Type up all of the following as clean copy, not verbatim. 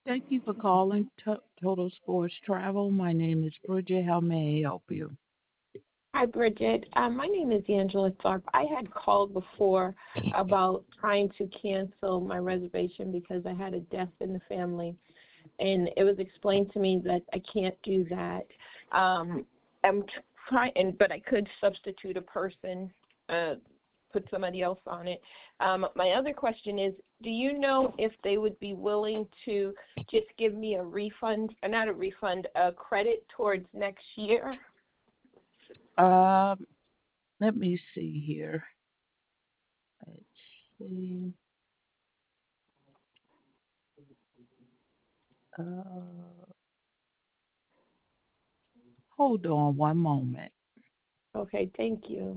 Thank you for calling Total Sports Travel. My name is Bridget. How may I help you? Hi, Bridget. My name is Angela Tharp. I had called before about trying to cancel my reservation because I had a death in the family, and it was explained to me that I can't do that. I'm trying, but I could substitute a person, uh, put somebody else on it. My other question is, do you know if they would be willing to just give me a refund, not a refund, a credit towards next year? Um, Let me see here. Let's see. Uh, Hold on one moment. Okay, thank you.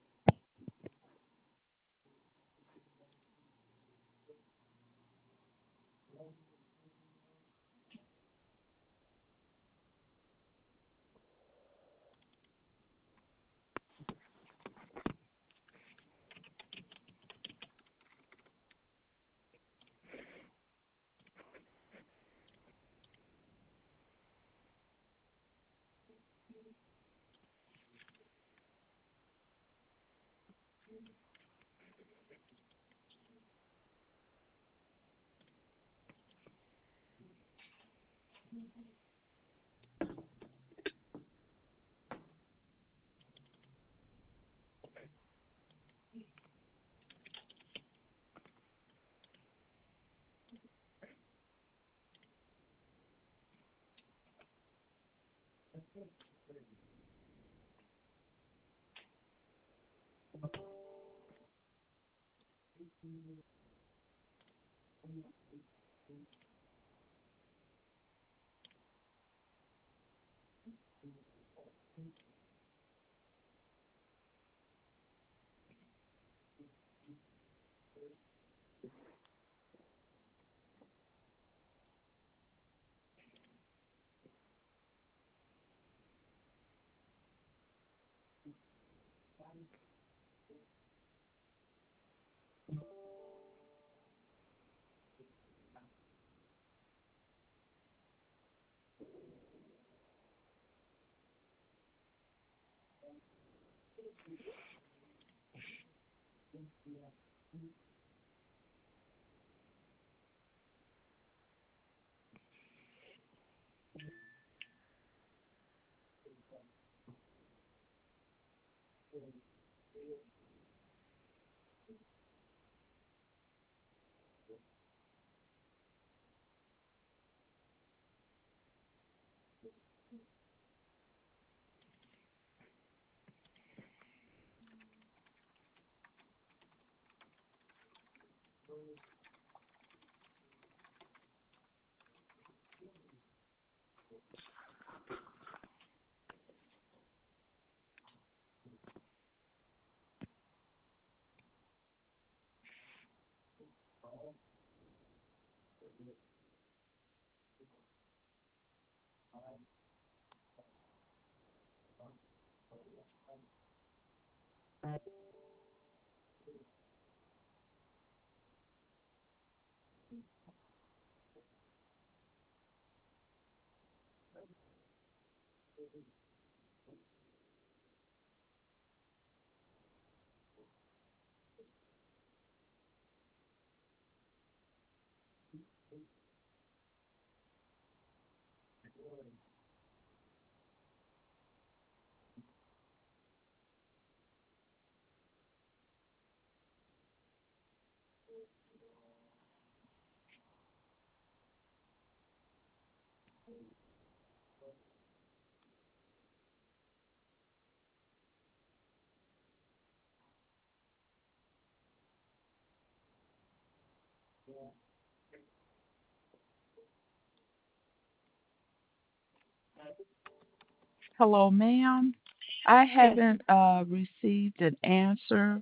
Hello, ma'am. I Yes. haven't received an answer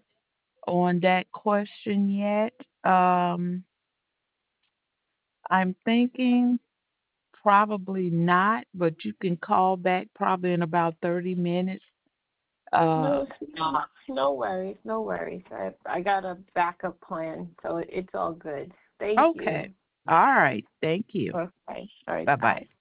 on that question yet. I'm thinking probably not, but you can call back probably in about 30 minutes. Uh, No worries, no worries. I got a backup plan, so it's all good. Thank okay. you. All right. Thank you. Okay. All right. Bye Bye. bye.